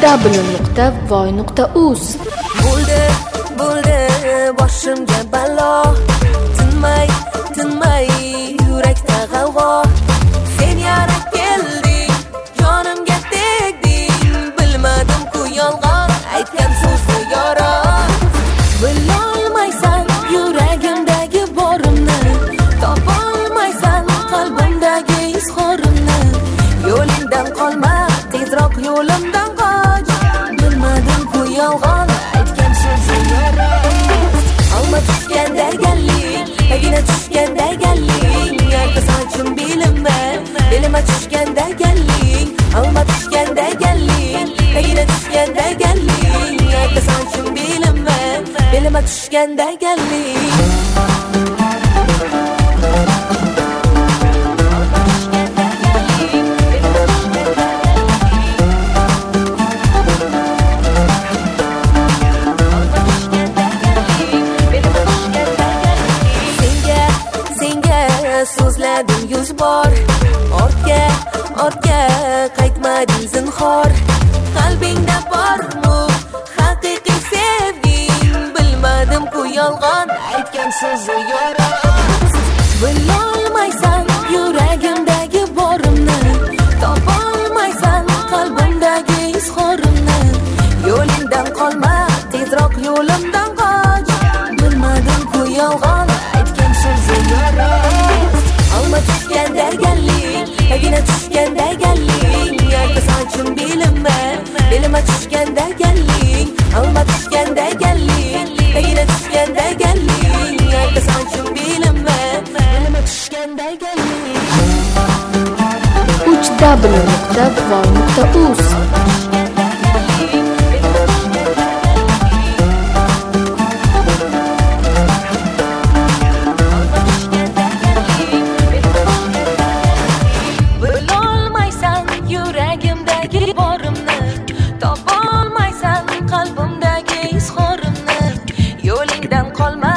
www.voy.uz Bo'ldi boshimga balo, tinmay yurakda g'avg'o. Sen yarak kelding, jonimga tegding, bilmadim-ku yolg'on aytgan so'zni yoron. Bilolmaysan yuragimdagi borimni, topolmaysan qalbimdagi izhorimni. Yo'lingdan qolma, tezroq yo'limdan qoch, bilmadim-ku yolg'on aytgan so'zni yoron. Alma tushganda galling, tagina tushganda galling, yarqi sochim bilinma, belima tushganda galling. Alma tushganda galling, tagina tushganda galling, yarqi sochim bilinma, belima tushganda galling. So'zladim 100 bor, ortga qaytmading zinhor. Qalbingda bormi haqiqiy sevging, bilmadim-ku yolg'on aytgan so'zi yoron. Bilolmaysan yuragimdagi borimni, topolmaysan qalbimdagi izhorimni. Yo'lingdan qolma, tezroq yo'limdan qoch, bilmadim-ku yolg'on aytgan so'zi yoron. Alma tushganda galling, tagina tushganda galling, yarqi sochim bilinma, belima tushganda galling. Alma tushganda galling, tagina tushganda galling, yarqi sochim bilinma, belima tushganda galling. www.voy.uz borimni, topolmaysan qalbimdagi izhorimni. Yo'lingdan qolma,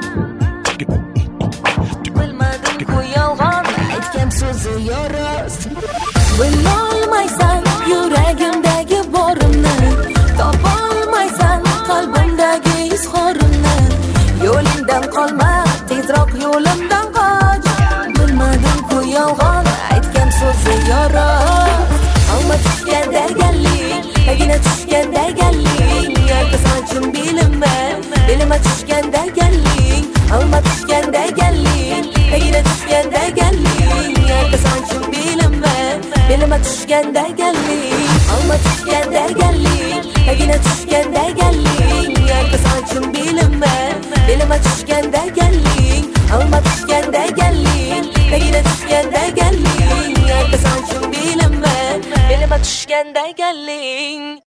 bilmadim-ku yolg'on aytgan so'zi yoron. Bilolmaysan yuragimdagi borimni, topolmaysan qalbimdagi izhorimni. Yo'lingdan qolma, tezroq yo'limdan qoch, bilmadim-ku yolg'on aytgan so'zi yoron. Alma tushganda galling, tagina tushganda galling, yarqi sochim bilinma, belima tushganda galling. Alma tushganda galling, tagina tushganda galling, yarqi sochim bilinma, belima tushganda galling. Alma tushganda galling, tagina tushganda galling, yarqi sochim bilinma, belima tushganda galling. Alma tushganda galling, tagina tushganda galling, yarqi sochim bilinma, belima tushganda galling.